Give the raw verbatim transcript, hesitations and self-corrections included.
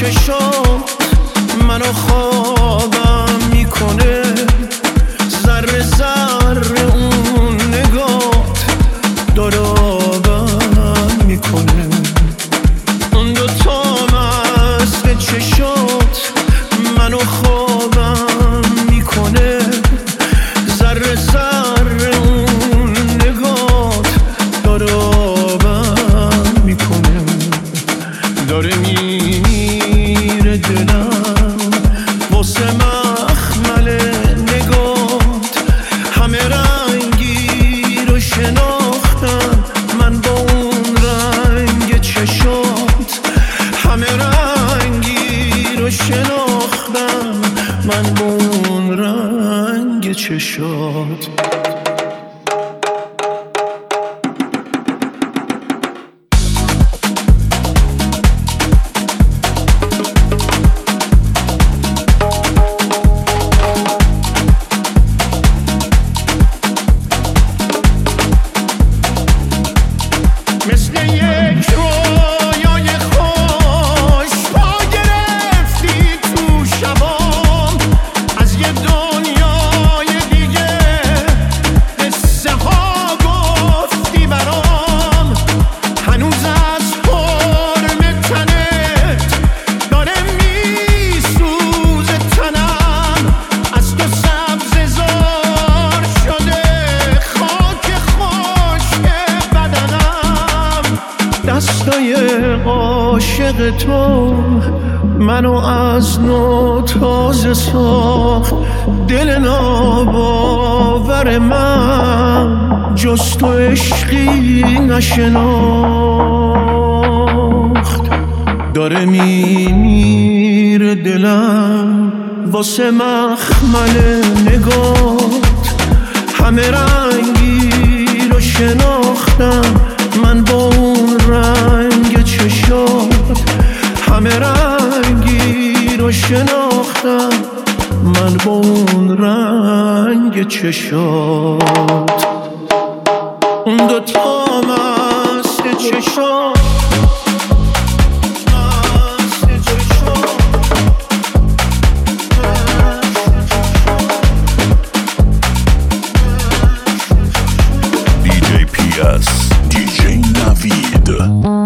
چشات منو خوابم میکنه، ذره ذره اون نگات داره آبم میکنه. اون دوتا مست چشات منو خوابم میکنه، ذره ذره اون نگات داره آبم میکنه. داره میمیره دلم واسه مخمل نگات، همه رنگی رو شناختم من با اون رنگ چشات، همه رنگی رو شناختم من با اون رنگ چشات. مثل یک رویای خوش پا گرفتی تو شبام، از یه دنیای دیگه قصه ها گفتی برام. هنوز از حرم تنت داره میسوزه تنم، از تو سبز زار شده خاک خشک بدنم. دستای عاشق تو منو از نو تازه ساخت، دل ناباور من جز تو عشقی نشناخت. داره میمیره دلم واسه مخمل نگات، همه رنگی رو شناختم من با اون رنگ چشات، همه رنگی رو شناختم من با اون رنگ چشات. اون دوتا مست چشات دی جی پی اس دی جی نوید.